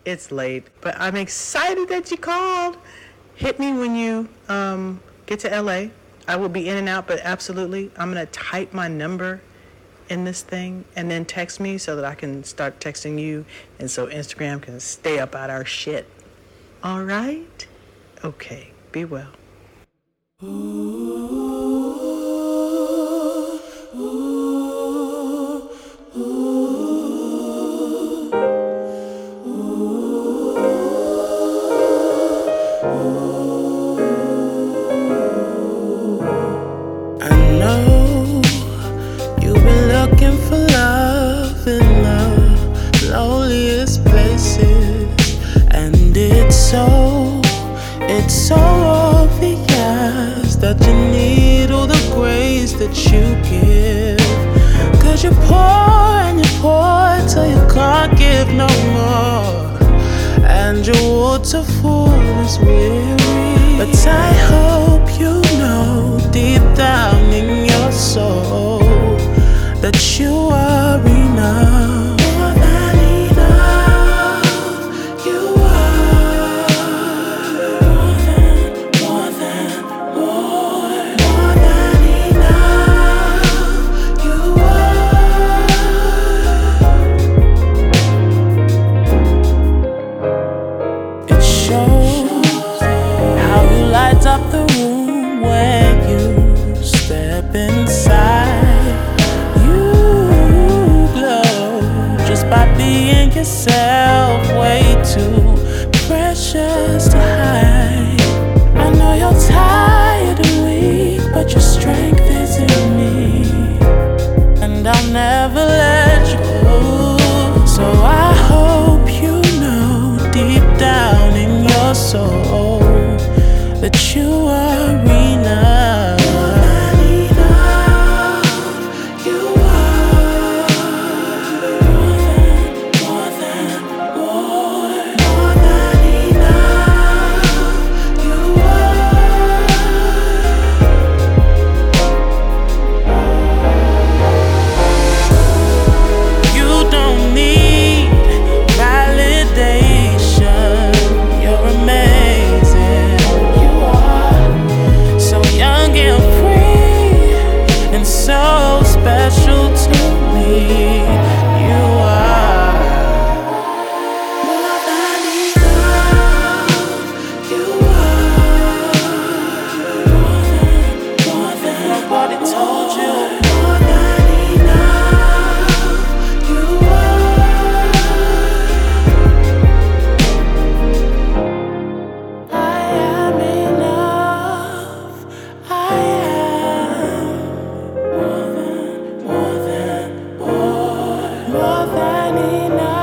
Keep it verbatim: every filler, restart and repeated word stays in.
It's late, but I'm excited that you called. Hit me when you um, get to L A. I will be in and out, but absolutely, I'm going to type my number in this thing and then text me so that I can start texting you and so Instagram can stay up at our shit. All right? Okay, be well. Ooh, ooh, ooh, ooh. I know you've been looking for love in the loneliest places, and it's so, it's so obvious that you need all the grace that you give. Cause you pour and you pour till you can't give no more, and your waterfall is weary. But I hope you know deep down in your soul that you are enough. More than enough, you are. More than, more than, more. More than enough, you are. It shows how you light up the room when you step inside. By being yourself, way too precious to hide. I know you're tired and weak, but your strength is in me, and I'll never let you go. So I hope you know deep down in your soul that you are enough. More than enough.